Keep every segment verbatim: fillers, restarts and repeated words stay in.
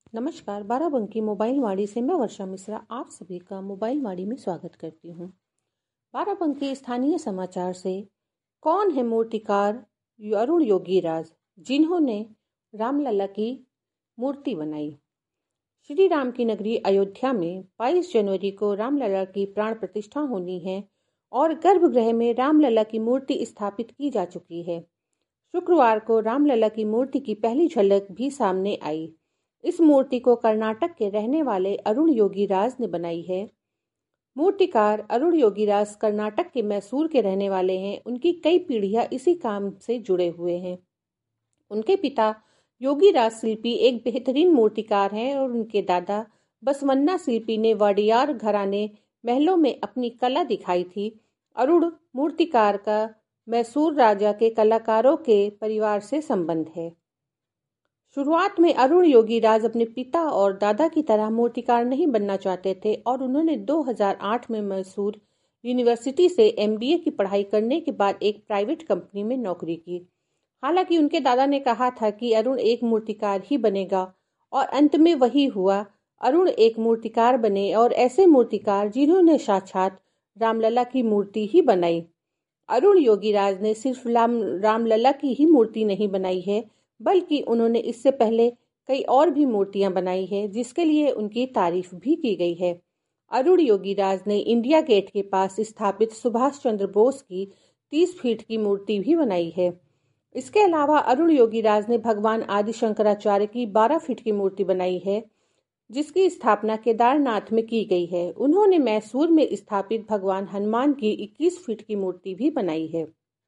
नमस्कार, बाराबंकी मोबाइल वाड़ी से मैं वर्षा मिश्रा आप सभी का मोबाइल वाड़ी में स्वागत करती हूँ। बाराबंकी स्थानीय समाचार से कौन है मूर्तिकार अरुण योगीराज, जिन्होंने रामलला की मूर्ति बनाई। श्री राम की नगरी अयोध्या में बाईस जनवरी को रामलला की प्राण प्रतिष्ठा होनी है और गर्भगृह में रामलला की मूर्ति स्थापित की जा चुकी है। शुक्रवार को रामलला की मूर्ति की पहली झलक भी सामने आई। इस मूर्ति को कर्नाटक के रहने वाले अरुण योगीराज ने बनाई है। मूर्तिकार अरुण योगीराज कर्नाटक के मैसूर के रहने वाले हैं। उनकी कई पीढ़ियां इसी काम से जुड़े हुए हैं। उनके पिता योगीराज शिल्पी एक बेहतरीन मूर्तिकार हैं और उनके दादा बसवन्ना शिल्पी ने वाडियार घराने महलों में अपनी कला दिखाई थी। अरुण मूर्तिकार का मैसूर राजा के कलाकारों के परिवार से संबंध है। शुरुआत में अरुण योगीराज अपने पिता और दादा की तरह मूर्तिकार नहीं बनना चाहते थे और उन्होंने दो हज़ार आठ में मैसूर यूनिवर्सिटी से एमबीए की पढ़ाई करने के बाद एक प्राइवेट कंपनी में नौकरी की। हालांकि उनके दादा ने कहा था कि अरुण एक मूर्तिकार ही बनेगा और अंत में वही हुआ। अरुण एक मूर्तिकार बने और ऐसे मूर्तिकार जिन्होंने साक्षात रामलला की मूर्ति ही बनाई। अरुण योगीराज ने सिर्फ राम रामलला की ही मूर्ति नहीं बनाई है, बल्कि उन्होंने इससे पहले कई और भी मूर्तियां बनाई है, जिसके लिए उनकी तारीफ भी की गई है। अरुण योगीराज ने इंडिया गेट के पास स्थापित सुभाष चंद्र बोस की तीस फीट की मूर्ति भी बनाई है। इसके अलावा अरुण योगीराज ने भगवान आदि शंकराचार्य की बारह फीट की मूर्ति बनाई है, जिसकी स्थापना केदारनाथ में की गई है। उन्होंने मैसूर में स्थापित भगवान हनुमान की इक्कीस फीट की मूर्ति भी बनाई है।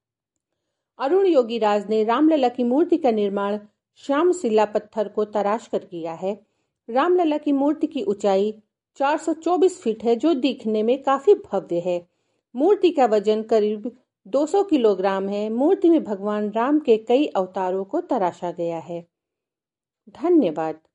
अरुण योगीराज ने रामलला की मूर्ति का निर्माण श्याम शिला पत्थर को तराश कर किया है। रामलला की मूर्ति की ऊंचाई चार सौ चौबीस फीट है, जो दिखने में काफी भव्य है। मूर्ति का वजन करीब दो सौ किलोग्राम है। मूर्ति में भगवान राम के कई अवतारों को तराशा गया है। धन्यवाद।